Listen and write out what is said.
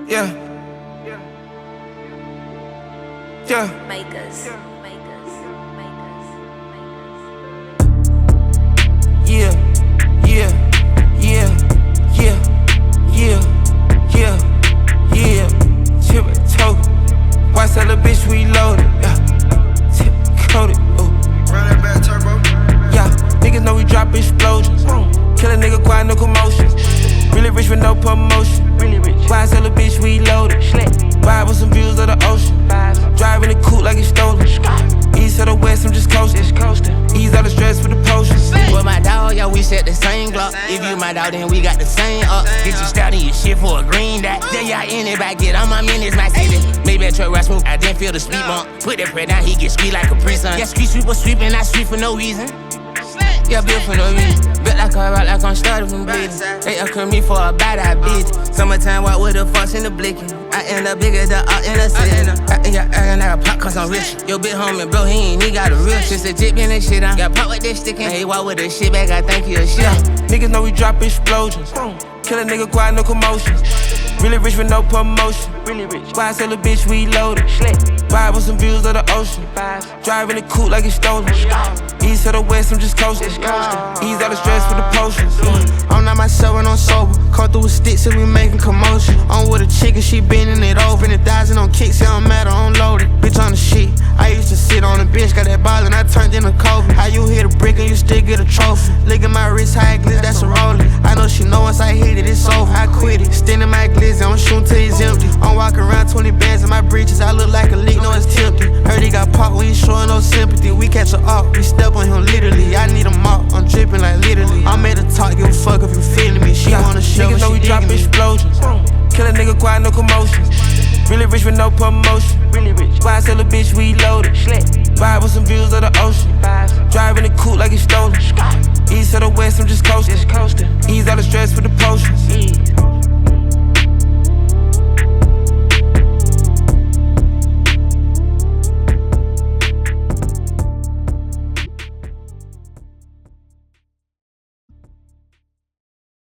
Yeah. Yeah. Makers. Yeah. Yeah. Yeah. Yeah. Yeah. Yeah. Yeah. Chip and toe. Watch that little bitch reloaded. Yeah. Tip coated. Ooh. Run that back, turbo. Yeah. Niggas know we drop explosions. Kill a nigga quiet, no commotion. Really rich with no promotion. Really rich. Why sell a bitch reloaded? Vibe with some views of the ocean. Driving the coupe like it's stolen. East or the west, I'm just coasting. Ease all the stress with the potions. With my dog, yo, we set the same Glock. If you my dog, then we got the same up. Get you starting your shit for a green dot. Then y'all in it, back get on my minutes, my city. Maybe a truck ride smooth, I didn't feel the speed bump. Put that bread down, he get sweet like a pre-sun. Yeah, street sweeper sweeping, not sweep for no reason. Yeah, built for no reason. Built like a rock, like I'm started from bleeding. They occur me for a bad eye bitch. Summertime walk with the fucks in the blicking. I end up bigger than all in the city. I acting like a pop cause I'm rich. Yo, big homie, bro, he got a real. Since the jit been that shit on. Got pop with that stick and he walk with the shit back, I think he a shit. Niggas know we drop explosions. Kill a nigga quiet, no commotion. Really rich with no promotion. Really rich. Why sell a bitch reloaded? Vibe with some views of the ocean. Driving the coupe like it's stolen. East or the west, I'm just coasting. Ease all the stress with the potions. I'm not myself and I'm sober. Caught through with sticks and we making commotion. I'm with a chick and she bending it over. 20,000 on kicks, it don't matter, I'm loaded. Bitch on the shit. I used to sit on the bench, got that ball and I turned into Kobe. How you hit a brick and you still get a trophy? Look at my wrist, high glitz, that's a rolling. I know she know once I hit it, it's over. I quit it. Standing my glizzy, I'm shooting till he's empty. I'm walking around 20 bands in my breeches. I look like a leak, no it's tempting. Heard he got popped when he showing no sympathy. We catch a up, we step on him literally. I need a mop, I'm dripping like literally. I'm at the top, give a fuck if you feeling me. She wanna show Niggas know we she drop digging me. explosions. Kill a nigga quiet, no commotion. Really rich with no promotion. Really rich. Why sell a bitch reloaded? Vibe with some views of the ocean. Driving the coupe like it's stolen. East or the west, I'm just coasting. Ease all the stress with the potions.